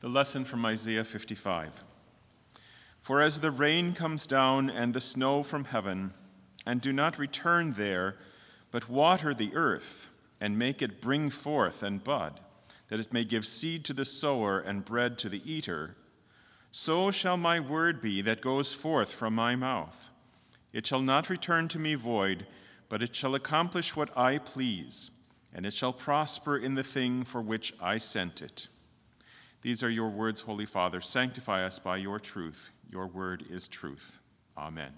lesson from Isaiah 55. For as the rain comes down and the snow from heaven, and do not return there, but water the earth, and make it bring forth and bud, that it may give seed to the sower and bread to the eater, so shall my word be that goes forth from my mouth. It shall not return to me void, but it shall accomplish what I please, and it shall prosper in the thing for which I sent it. These are your words, Holy Father. Sanctify us by your truth. Your word is truth. Amen.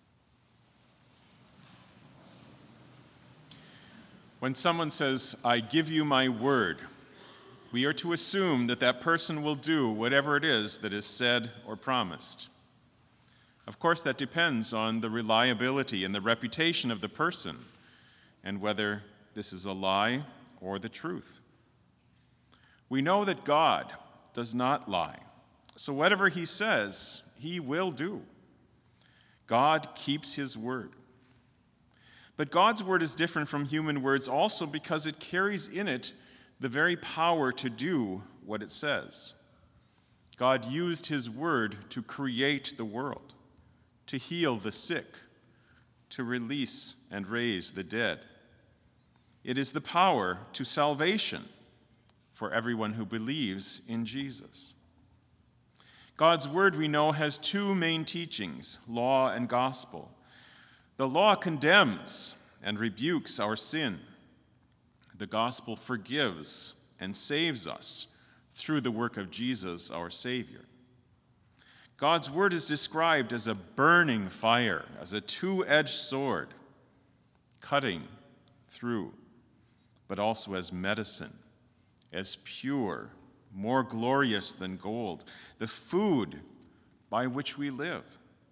When someone says, "I give you my word," we are to assume that that person will do whatever it is that is said or promised. Of course, that depends on the reliability and the reputation of the person and whether this is a lie or the truth. We know that God does not lie, so whatever he says, he will do. God keeps his word. But God's word is different from human words also because it carries in it the very power to do what it says. God used his word to create the world, to heal the sick, to release and raise the dead. It is the power to salvation for everyone who believes in Jesus. God's word, we know, has two main teachings, law and gospel. The law condemns and rebukes our sin. The gospel forgives and saves us through the work of Jesus, our Savior. God's word is described as a burning fire, as a two-edged sword, cutting through, but also as medicine, as pure, more glorious than gold, the food by which we live.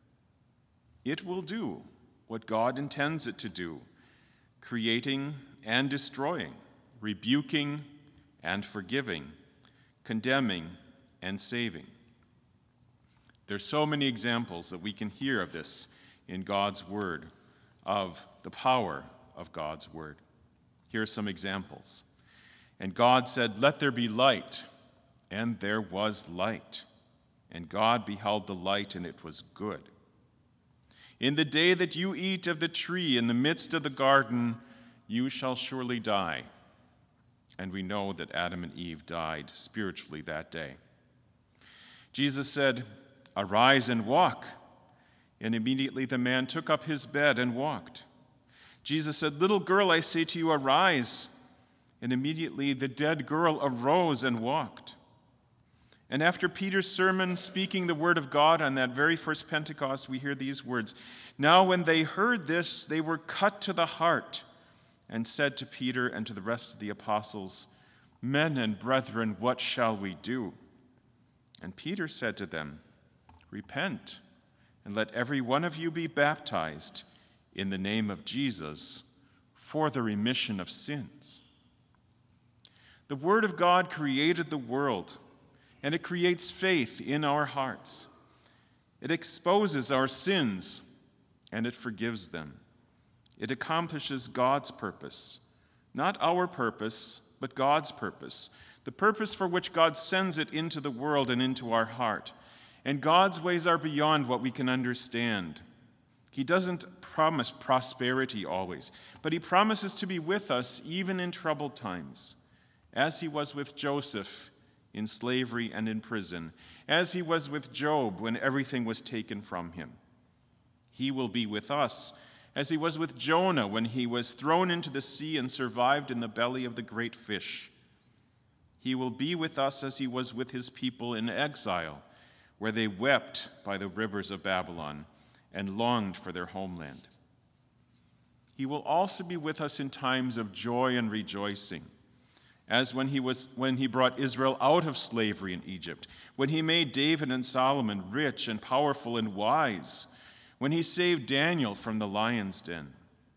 It will do what God intends it to do, creating and destroying, rebuking and forgiving, condemning and saving. There's so many examples that we can hear of this in God's word, of the power of God's word. Here are some examples. And God said, "Let there be light," and there was light. And God beheld the light, and it was good. In the day that you eat of the tree in the midst of the garden, you shall surely die. And we know that Adam and Eve died spiritually that day. Jesus said, "Arise and walk." And immediately the man took up his bed and walked. Jesus said, "Little girl, I say to you, arise." And immediately the dead girl arose and walked. And after Peter's sermon, speaking the word of God on that very first Pentecost, we hear these words. Now when they heard this, they were cut to the heart and said to Peter and to the rest of the apostles, "Men and brethren, what shall we do?" And Peter said to them, "Repent, and let every one of you be baptized in the name of Jesus for the remission of sins." The word of God created the world, and it creates faith in our hearts. It exposes our sins, and it forgives them. It accomplishes God's purpose, not our purpose, but God's purpose, the purpose for which God sends it into the world and into our heart. And God's ways are beyond what we can understand. He doesn't promise prosperity always, but he promises to be with us even in troubled times, as he was with Joseph in slavery and in prison, as he was with Job when everything was taken from him. He will be with us as he was with Jonah when he was thrown into the sea and survived in the belly of the great fish. He will be with us as he was with his people in exile, where they wept by the rivers of Babylon and longed for their homeland. He will also be with us in times of joy and rejoicing, as when he brought Israel out of slavery in Egypt, when he made David and Solomon rich and powerful and wise, when he saved Daniel from the lion's den.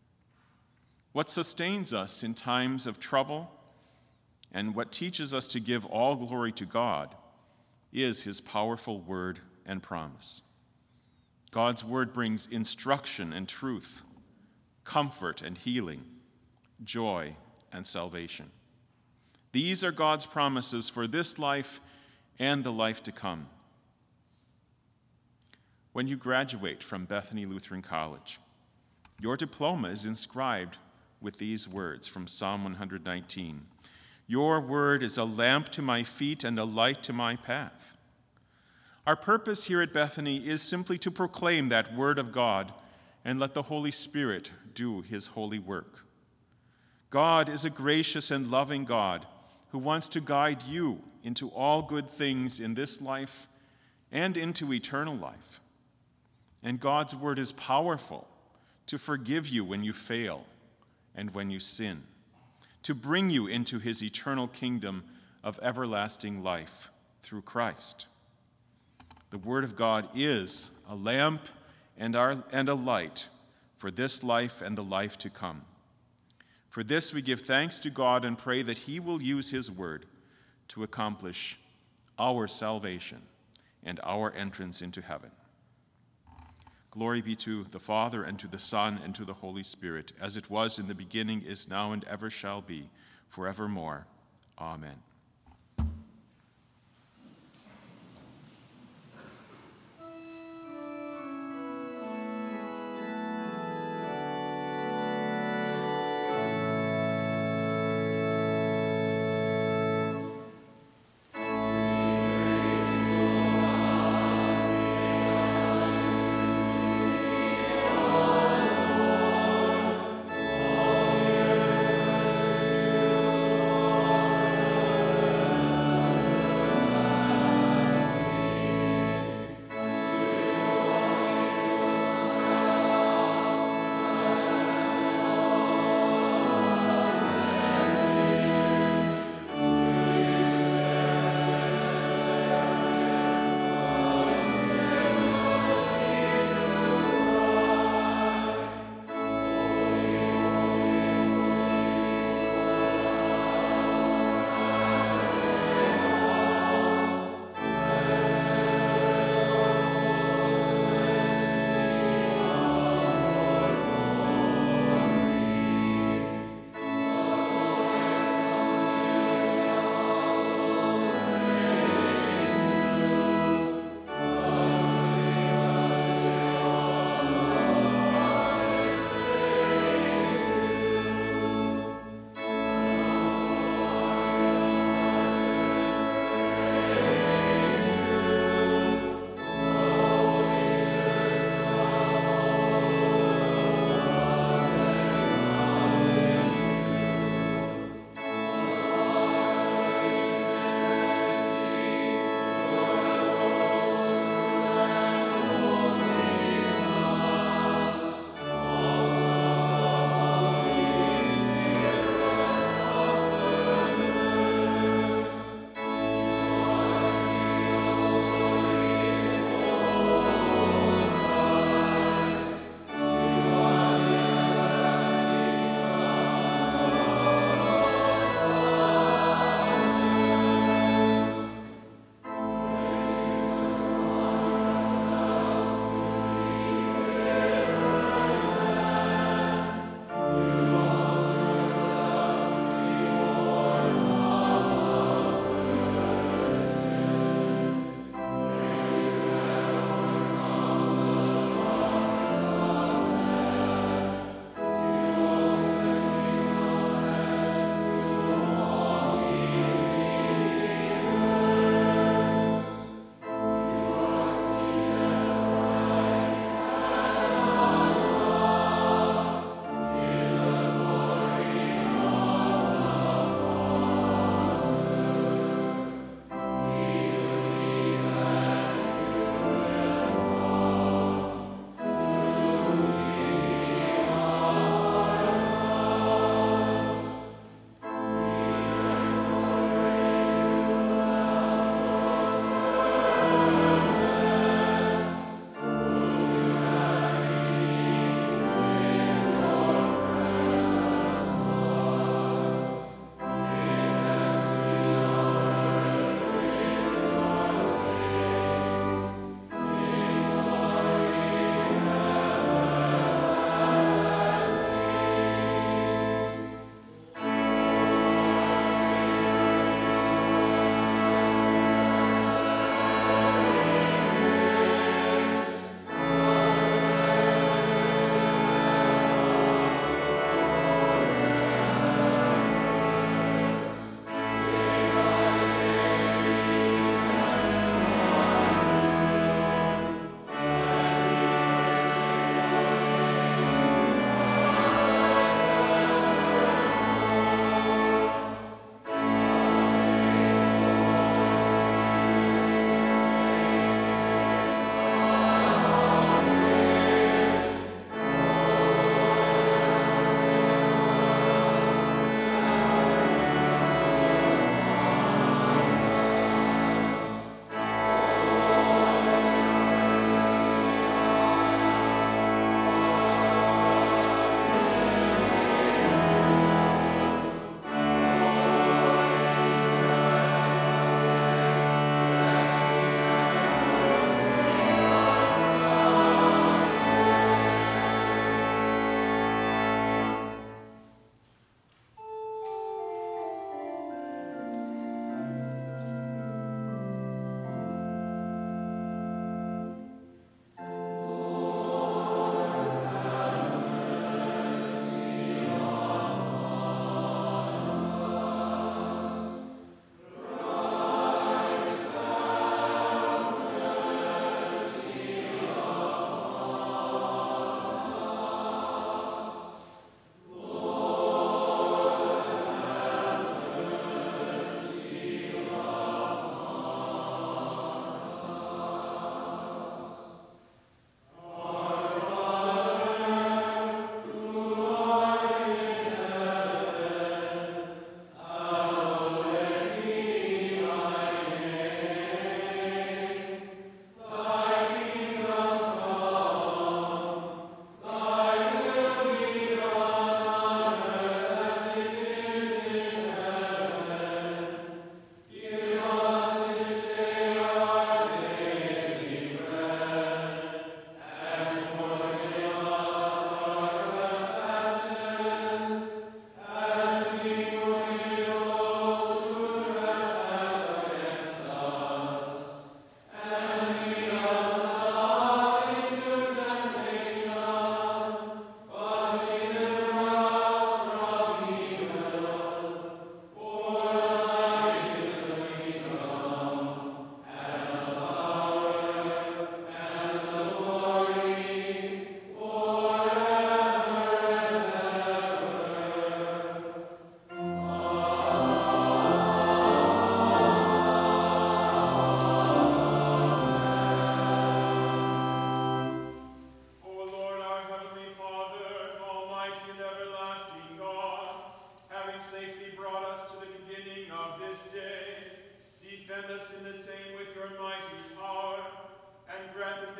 What sustains us in times of trouble and what teaches us to give all glory to God is his powerful word and promise. God's word brings instruction and truth, comfort and healing, joy and salvation. These are God's promises for this life and the life to come. When you graduate from Bethany Lutheran College, your diploma is inscribed with these words from Psalm 119. Your word is a lamp to my feet and a light to my path. Our purpose here at Bethany is simply to proclaim that word of God and let the Holy Spirit do his holy work. God is a gracious and loving God who wants to guide you into all good things in this life and into eternal life. And God's word is powerful to forgive you when you fail and when you sin, to bring you into his eternal kingdom of everlasting life through Christ. The word of God is a lamp and a light for this life and the life to come. For this we give thanks to God and pray that he will use his word to accomplish our salvation and our entrance into heaven. Glory be to the Father, and to the Son, and to the Holy Spirit, as it was in the beginning, is now, and ever shall be, forevermore. Amen.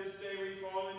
this day we fall